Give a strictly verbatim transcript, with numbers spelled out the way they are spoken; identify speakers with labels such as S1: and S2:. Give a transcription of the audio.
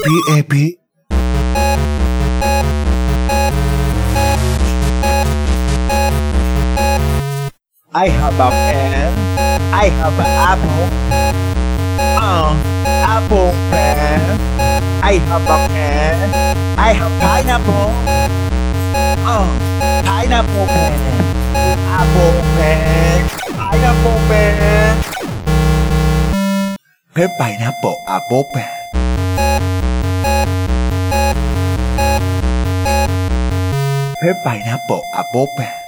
S1: Epi, Epi. I have a pen. I have an apple. Uh, apple pen. I have a pen. I have pineapple. Uh, pineapple pen. Apple pen. Pineapple pen. Pen pineapple apple pen. Pen pineapple apple pen.